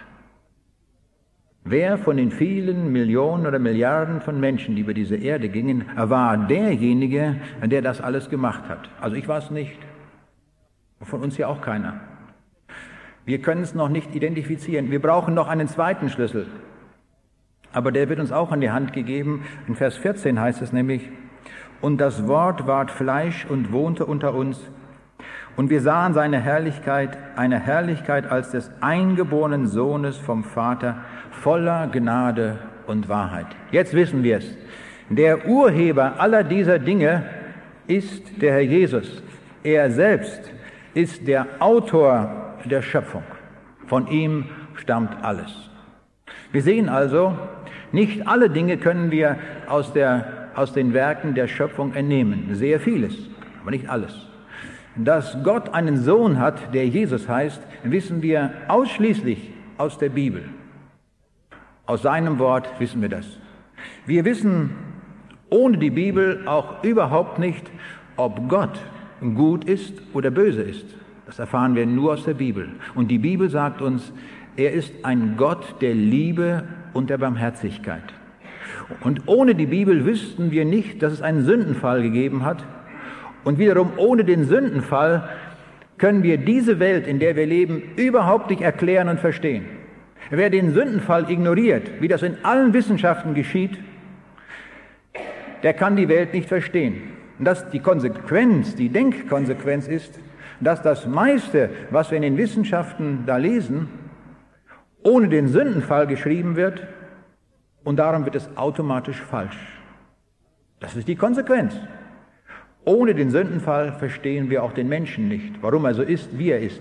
Wer von den vielen Millionen oder Milliarden von Menschen, die über diese Erde gingen, war derjenige, der das alles gemacht hat? Also ich war es nicht. Von uns ja auch keiner. Wir können es noch nicht identifizieren. Wir brauchen noch einen zweiten Schlüssel. Aber der wird uns auch an die Hand gegeben. In Vers vierzehn heißt es nämlich, und das Wort ward Fleisch und wohnte unter uns. Und wir sahen seine Herrlichkeit, eine Herrlichkeit als des eingeborenen Sohnes vom Vater, voller Gnade und Wahrheit. Jetzt wissen wir es. Der Urheber aller dieser Dinge ist der Herr Jesus. Er selbst ist der Autor der Schöpfung. Von ihm stammt alles. Wir sehen also, nicht alle Dinge können wir aus, der, aus den Werken der Schöpfung entnehmen. Sehr vieles, aber nicht alles. Dass Gott einen Sohn hat, der Jesus heißt, wissen wir ausschließlich aus der Bibel. Aus seinem Wort wissen wir das. Wir wissen ohne die Bibel auch überhaupt nicht, ob Gott gut ist oder böse ist. Das erfahren wir nur aus der Bibel. Und die Bibel sagt uns, er ist ein Gott der Liebe und der Barmherzigkeit. Und ohne die Bibel wüssten wir nicht, dass es einen Sündenfall gegeben hat. Und wiederum ohne den Sündenfall können wir diese Welt, in der wir leben, überhaupt nicht erklären und verstehen. Wer den Sündenfall ignoriert, wie das in allen Wissenschaften geschieht, der kann die Welt nicht verstehen. Und dass die Konsequenz, die Denkkonsequenz ist, dass das meiste, was wir in den Wissenschaften da lesen, ohne den Sündenfall geschrieben wird und darum wird es automatisch falsch. Das ist die Konsequenz. Ohne den Sündenfall verstehen wir auch den Menschen nicht, warum er so ist, wie er ist.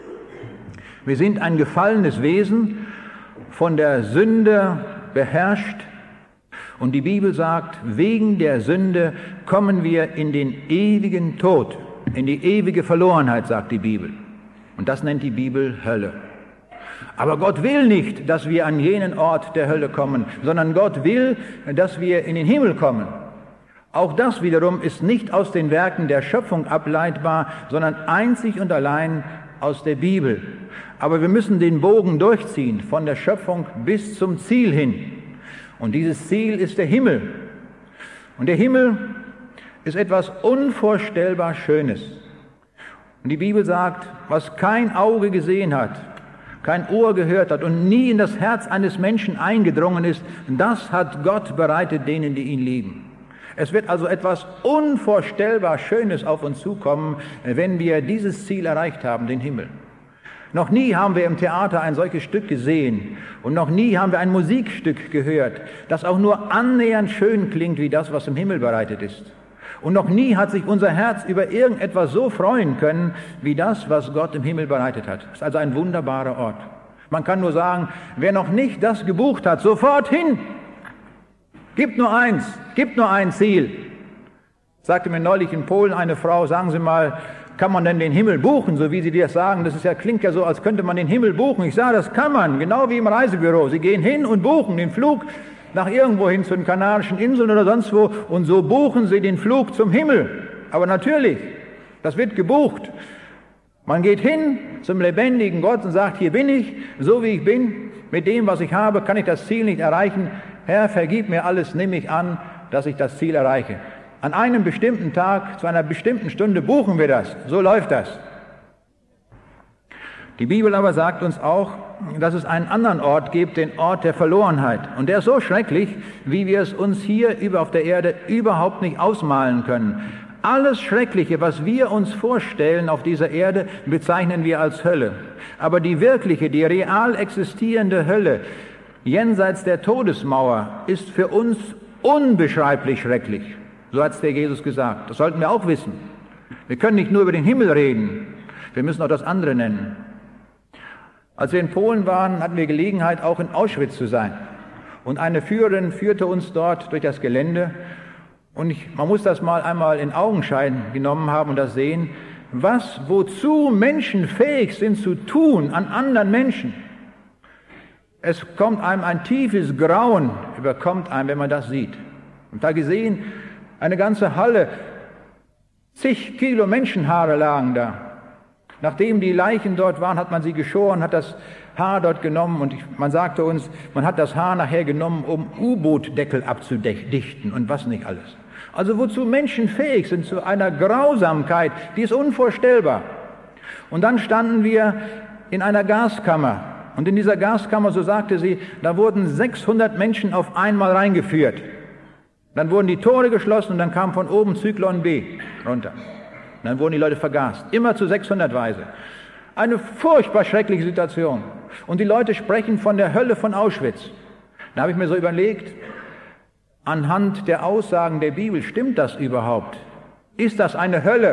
Wir sind ein gefallenes Wesen, von der Sünde beherrscht. Und die Bibel sagt, wegen der Sünde kommen wir in den ewigen Tod, in die ewige Verlorenheit, sagt die Bibel. Und das nennt die Bibel Hölle. Aber Gott will nicht, dass wir an jenen Ort der Hölle kommen, sondern Gott will, dass wir in den Himmel kommen. Auch das wiederum ist nicht aus den Werken der Schöpfung ableitbar, sondern einzig und allein aus der Bibel. Aber wir müssen den Bogen durchziehen, von der Schöpfung bis zum Ziel hin. Und dieses Ziel ist der Himmel. Und der Himmel ist etwas unvorstellbar Schönes. Und die Bibel sagt, was kein Auge gesehen hat, kein Ohr gehört hat und nie in das Herz eines Menschen eingedrungen ist, das hat Gott bereitet denen, die ihn lieben. Es wird also etwas unvorstellbar Schönes auf uns zukommen, wenn wir dieses Ziel erreicht haben, den Himmel. Noch nie haben wir im Theater ein solches Stück gesehen und noch nie haben wir ein Musikstück gehört, das auch nur annähernd schön klingt wie das, was im Himmel bereitet ist. Und noch nie hat sich unser Herz über irgendetwas so freuen können, wie das, was Gott im Himmel bereitet hat. Es ist also ein wunderbarer Ort. Man kann nur sagen, wer noch nicht das gebucht hat, sofort hin. Gibt nur eins, gibt nur ein Ziel. Sagte mir neulich in Polen eine Frau, sagen Sie mal, kann man denn den Himmel buchen, so wie Sie das sagen? Das ist ja, klingt ja so, als könnte man den Himmel buchen. Ich sage, das kann man, genau wie im Reisebüro. Sie gehen hin und buchen den Flug nach irgendwohin zu den Kanarischen Inseln oder sonst wo und so buchen Sie den Flug zum Himmel. Aber natürlich, das wird gebucht. Man geht hin zum lebendigen Gott und sagt, hier bin ich, so wie ich bin, mit dem, was ich habe, kann ich das Ziel nicht erreichen. Herr, vergib mir alles, nimm mich an, dass ich das Ziel erreiche. An einem bestimmten Tag, zu einer bestimmten Stunde buchen wir das. So läuft das. Die Bibel aber sagt uns auch, dass es einen anderen Ort gibt, den Ort der Verlorenheit. Und der ist so schrecklich, wie wir es uns hier über auf der Erde überhaupt nicht ausmalen können. Alles Schreckliche, was wir uns vorstellen auf dieser Erde, bezeichnen wir als Hölle. Aber die wirkliche, die real existierende Hölle, jenseits der Todesmauer, ist für uns unbeschreiblich schrecklich. So hat es der Jesus gesagt. Das sollten wir auch wissen. Wir können nicht nur über den Himmel reden, wir müssen auch das andere nennen. Als wir in Polen waren, hatten wir Gelegenheit, auch in Auschwitz zu sein. Und eine Führerin führte uns dort durch das Gelände. Und ich, man muss das mal einmal in Augenschein genommen haben und das sehen, was, wozu Menschen fähig sind zu tun an anderen Menschen. Es kommt einem ein tiefes Grauen, überkommt einem, wenn man das sieht. Und da gesehen, eine ganze Halle, zig Kilo Menschenhaare lagen da. Nachdem die Leichen dort waren, hat man sie geschoren, hat das Haar dort genommen und man sagte uns, man hat das Haar nachher genommen, um U-Boot-Deckel abzudichten und was nicht alles. Also wozu Menschen fähig sind, zu einer Grausamkeit, die ist unvorstellbar. Und dann standen wir in einer Gaskammer und in dieser Gaskammer, so sagte sie, da wurden sechshundert Menschen auf einmal reingeführt. Dann wurden die Tore geschlossen und dann kam von oben Zyklon B runter. Und dann wurden die Leute vergast, immer zu sechshundertweise. Eine furchtbar schreckliche Situation. Und die Leute sprechen von der Hölle von Auschwitz. Da habe ich mir so überlegt, anhand der Aussagen der Bibel, stimmt das überhaupt? Ist das eine Hölle?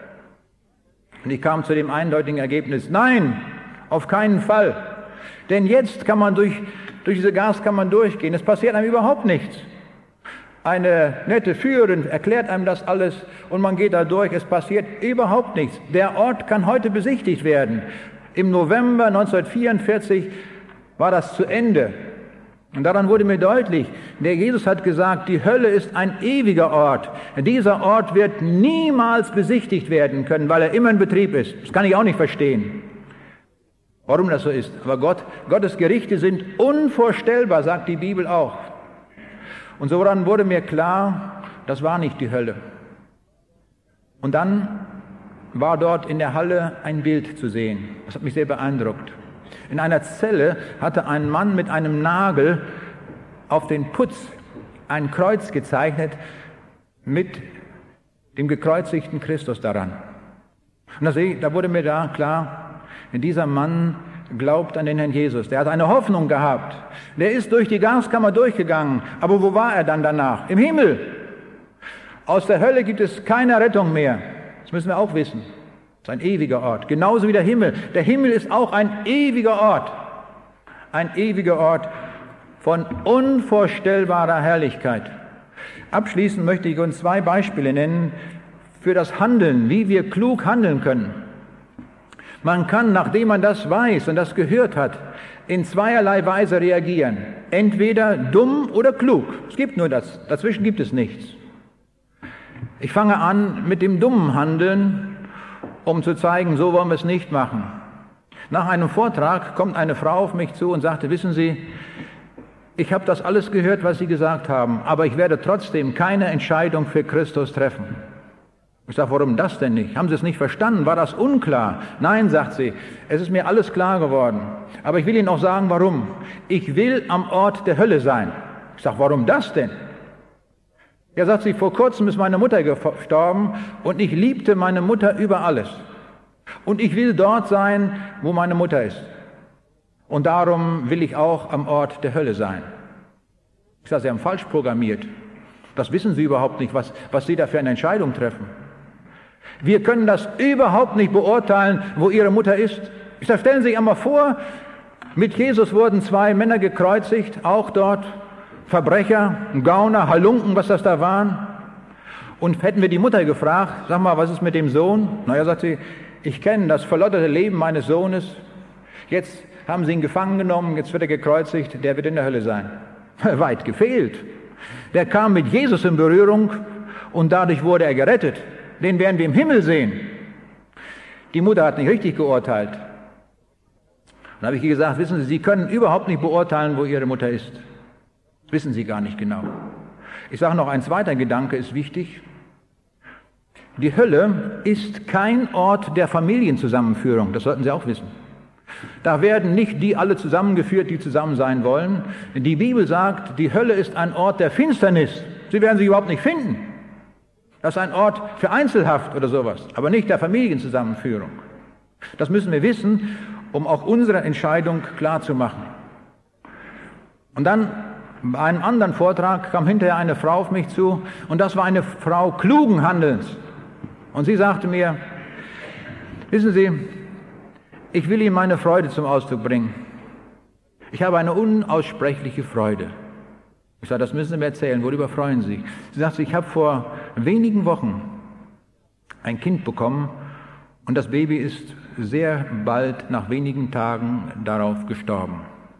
Und ich kam zu dem eindeutigen Ergebnis, nein, auf keinen Fall. Denn jetzt kann man durch, durch diese Gaskammern durchgehen, es passiert einem überhaupt nichts. Eine nette Führerin erklärt einem das alles und man geht da durch, es passiert überhaupt nichts. Der Ort kann heute besichtigt werden. Im November neunzehnhundertvierundvierzig war das zu Ende. Und daran wurde mir deutlich, der Jesus hat gesagt, die Hölle ist ein ewiger Ort. Dieser Ort wird niemals besichtigt werden können, weil er immer in Betrieb ist. Das kann ich auch nicht verstehen, warum das so ist. Aber Gott, Gottes Gerichte sind unvorstellbar, sagt die Bibel auch. Und so dann wurde mir klar, das war nicht die Hölle. Und dann war dort in der Halle ein Bild zu sehen. Das hat mich sehr beeindruckt. In einer Zelle hatte ein Mann mit einem Nagel auf den Putz ein Kreuz gezeichnet mit dem gekreuzigten Christus daran. Und da wurde mir da klar, dieser Mann glaubt an den Herrn Jesus. Der hat eine Hoffnung gehabt. Der ist durch die Gaskammer durchgegangen. Aber wo war er dann danach? Im Himmel. Aus der Hölle gibt es keine Rettung mehr. Das müssen wir auch wissen. Das ist ein ewiger Ort. Genauso wie der Himmel. Der Himmel ist auch ein ewiger Ort. Ein ewiger Ort von unvorstellbarer Herrlichkeit. Abschließend möchte ich uns zwei Beispiele nennen für das Handeln, wie wir klug handeln können. Man kann, nachdem man das weiß und das gehört hat, in zweierlei Weise reagieren. Entweder dumm oder klug. Es gibt nur das. Dazwischen gibt es nichts. Ich fange an mit dem dummen Handeln, um zu zeigen, so wollen wir es nicht machen. Nach einem Vortrag kommt eine Frau auf mich zu und sagte, wissen Sie, ich habe das alles gehört, was Sie gesagt haben, aber ich werde trotzdem keine Entscheidung für Christus treffen. Ich sage, warum das denn nicht? Haben Sie es nicht verstanden? War das unklar? Nein, sagt sie, es ist mir alles klar geworden. Aber ich will Ihnen auch sagen, warum. Ich will am Ort der Hölle sein. Ich sage, warum das denn? Ja, sagt sie, vor kurzem ist meine Mutter gestorben und ich liebte meine Mutter über alles. Und ich will dort sein, wo meine Mutter ist. Und darum will ich auch am Ort der Hölle sein. Ich sage, Sie haben falsch programmiert. Das wissen Sie überhaupt nicht, was, was Sie da für eine Entscheidung treffen. Wir können das überhaupt nicht beurteilen, wo Ihre Mutter ist. Ich sage, stellen Sie sich einmal vor, mit Jesus wurden zwei Männer gekreuzigt, auch dort Verbrecher, Gauner, Halunken, was das da waren. Und hätten wir die Mutter gefragt, sag mal, was ist mit dem Sohn? Naja, sagt sie, ich kenne das verlotterte Leben meines Sohnes. Jetzt haben sie ihn gefangen genommen, jetzt wird er gekreuzigt, der wird in der Hölle sein. Weit gefehlt. Der kam mit Jesus in Berührung und dadurch wurde er gerettet. Den werden wir im Himmel sehen. Die Mutter hat nicht richtig geurteilt. Dann habe ich ihr gesagt, wissen Sie, Sie können überhaupt nicht beurteilen, wo Ihre Mutter ist. Das wissen Sie gar nicht genau. Ich sage noch, ein zweiter Gedanke ist wichtig. Die Hölle ist kein Ort der Familienzusammenführung, das sollten Sie auch wissen. Da werden nicht die alle zusammengeführt, die zusammen sein wollen. Die Bibel sagt, die Hölle ist ein Ort der Finsternis. Sie werden sich überhaupt nicht finden. Das ist ein Ort für Einzelhaft oder sowas, aber nicht der Familienzusammenführung. Das müssen wir wissen, um auch unsere Entscheidung klar zu machen. Und dann bei einem anderen Vortrag kam hinterher eine Frau auf mich zu und das war eine Frau klugen Handelns. Und sie sagte mir, wissen Sie, ich will Ihnen meine Freude zum Ausdruck bringen. Ich habe eine unaussprechliche Freude. Ich sage, das müssen Sie mir erzählen, worüber freuen Sie? Sie sagte, ich habe vor wenigen Wochen ein Kind bekommen und das Baby ist sehr bald nach wenigen Tagen darauf gestorben.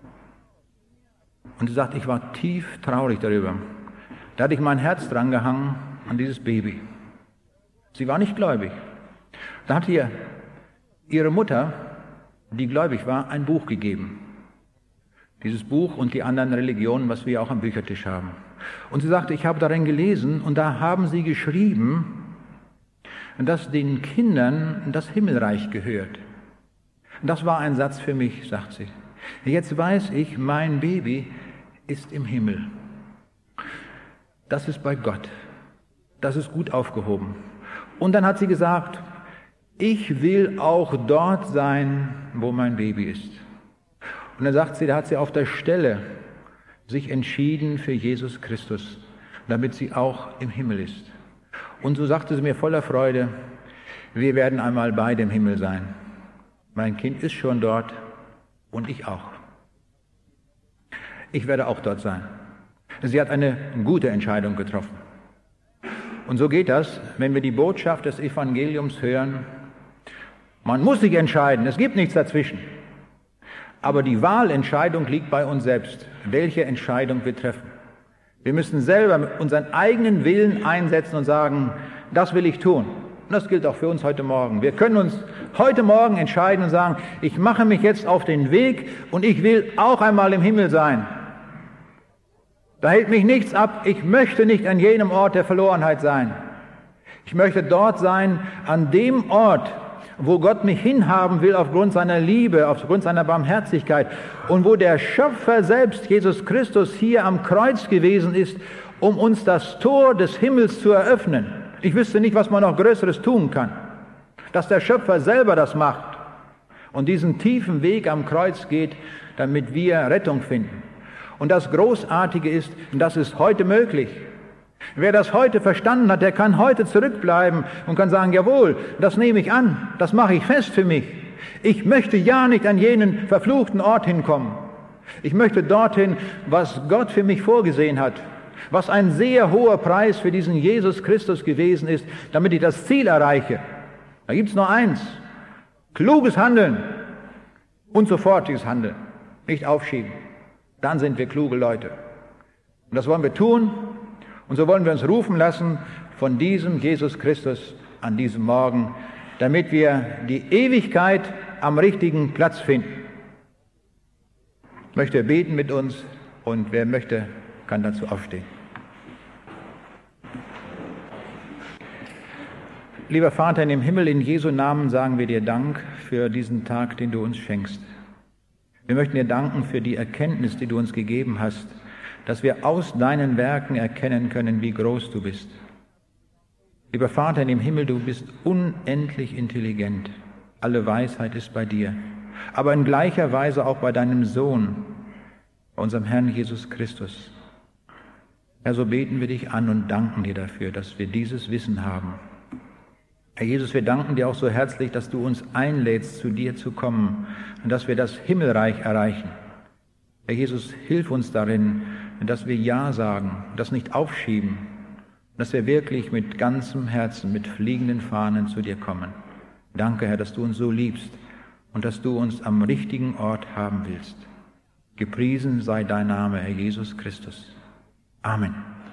Und sie sagt, ich war tief traurig darüber. Da hatte ich mein Herz dran gehangen an dieses Baby. Sie war nicht gläubig. Da hat ihr ihre Mutter, die gläubig war, ein Buch gegeben. Dieses Buch und die anderen Religionen, was wir auch am Büchertisch haben. Und sie sagte, ich habe darin gelesen und da haben sie geschrieben, dass den Kindern das Himmelreich gehört. Und das war ein Satz für mich, sagt sie. Jetzt weiß ich, mein Baby ist im Himmel. Das ist bei Gott. Das ist gut aufgehoben. Und dann hat sie gesagt, ich will auch dort sein, wo mein Baby ist. Und dann sagt sie, da hat sie auf der Stelle sich entschieden für Jesus Christus, damit sie auch im Himmel ist. Und so sagte sie mir voller Freude, wir werden einmal beide im Himmel sein. Mein Kind ist schon dort und ich auch. Ich werde auch dort sein. Sie hat eine gute Entscheidung getroffen. Und so geht das, wenn wir die Botschaft des Evangeliums hören. Man muss sich entscheiden, es gibt nichts dazwischen. Aber die Wahlentscheidung liegt bei uns selbst, welche Entscheidung wir treffen. Wir müssen selber unseren eigenen Willen einsetzen und sagen, das will ich tun. Und das gilt auch für uns heute Morgen. Wir können uns heute Morgen entscheiden und sagen, ich mache mich jetzt auf den Weg und ich will auch einmal im Himmel sein. Da hält mich nichts ab. Ich möchte nicht an jenem Ort der Verlorenheit sein. Ich möchte dort sein, an dem Ort, wo Gott mich hinhaben will aufgrund seiner Liebe, aufgrund seiner Barmherzigkeit und wo der Schöpfer selbst, Jesus Christus, hier am Kreuz gewesen ist, um uns das Tor des Himmels zu eröffnen. Ich wüsste nicht, was man noch Größeres tun kann, dass der Schöpfer selber das macht und diesen tiefen Weg am Kreuz geht, damit wir Rettung finden. Und das Großartige ist, und das ist heute möglich. Wer das heute verstanden hat, der kann heute zurückbleiben und kann sagen, jawohl, das nehme ich an, das mache ich fest für mich. Ich möchte ja nicht an jenen verfluchten Ort hinkommen. Ich möchte dorthin, was Gott für mich vorgesehen hat, was ein sehr hoher Preis für diesen Jesus Christus gewesen ist, damit ich das Ziel erreiche. Da gibt es nur eins, kluges Handeln und sofortiges Handeln, nicht aufschieben. Dann sind wir kluge Leute. Und das wollen wir tun. Und so wollen wir uns rufen lassen von diesem Jesus Christus an diesem Morgen, damit wir die Ewigkeit am richtigen Platz finden. Ich möchte beten mit uns und wer möchte, kann dazu aufstehen. Lieber Vater im Himmel, in Jesu Namen sagen wir dir Dank für diesen Tag, den du uns schenkst. Wir möchten dir danken für die Erkenntnis, die du uns gegeben hast, dass wir aus deinen Werken erkennen können, wie groß du bist. Lieber Vater im Himmel, du bist unendlich intelligent. Alle Weisheit ist bei dir, aber in gleicher Weise auch bei deinem Sohn, bei unserem Herrn Jesus Christus. Herr, so beten wir dich an und danken dir dafür, dass wir dieses Wissen haben. Herr Jesus, wir danken dir auch so herzlich, dass du uns einlädst, zu dir zu kommen und dass wir das Himmelreich erreichen. Herr Jesus, hilf uns darin, dass wir Ja sagen, das nicht aufschieben, dass wir wirklich mit ganzem Herzen, mit fliegenden Fahnen zu dir kommen. Danke, Herr, dass du uns so liebst und dass du uns am richtigen Ort haben willst. Gepriesen sei dein Name, Herr Jesus Christus. Amen.